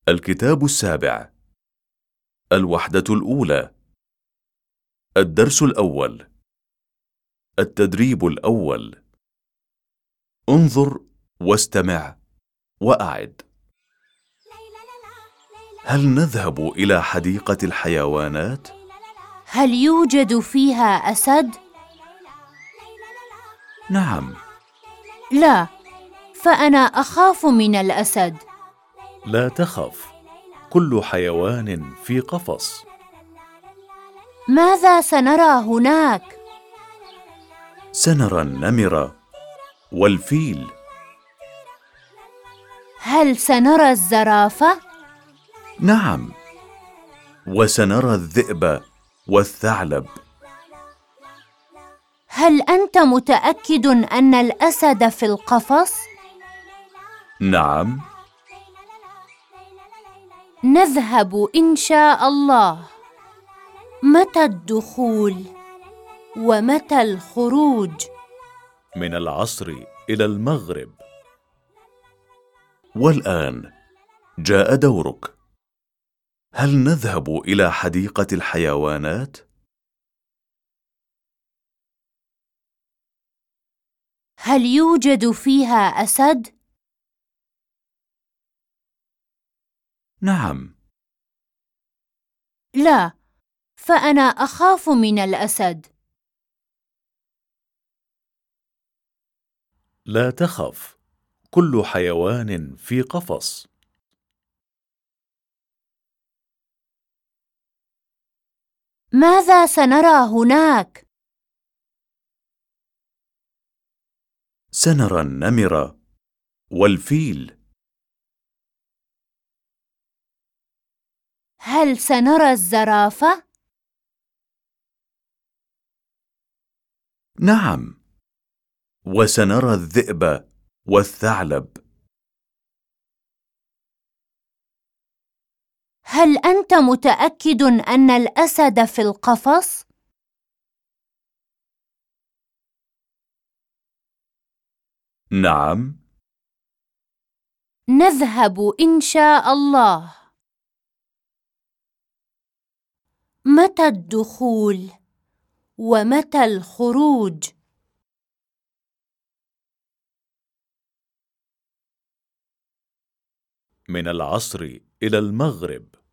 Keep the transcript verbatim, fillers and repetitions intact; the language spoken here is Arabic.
الكتاب السابع. الوحدة الأولى. الدرس الأول. التدريب الأول. انظر واستمع وأعد. هل نذهب إلى حديقة الحيوانات؟ هل يوجد فيها أسد؟ نعم. لا، فأنا أخاف من الأسد. لا تخف، كل حيوان في قفص. ماذا سنرى هناك؟ سنرى النمر والفيل. هل سنرى الزرافة؟ نعم، وسنرى الذئب والثعلب. هل أنت متأكد أن الأسد في القفص؟ نعم. نذهب إن شاء الله. متى الدخول؟ ومتى الخروج؟ من العصر إلى المغرب. والآن جاء دورك. هل نذهب إلى حديقة الحيوانات؟ هل يوجد فيها أسد؟ نعم. لا، فأنا أخاف من الأسد. لا تخف، كل حيوان في قفص. ماذا سنرى هناك؟ سنرى النمر والفيل. هل سنرى الزرافة؟ نعم، وسنرى الذئب والثعلب. هل أنت متأكد أن الأسد في القفص؟ نعم. نذهب إن شاء الله. متى الدخول؟ ومتى الخروج؟ من العصر إلى المغرب.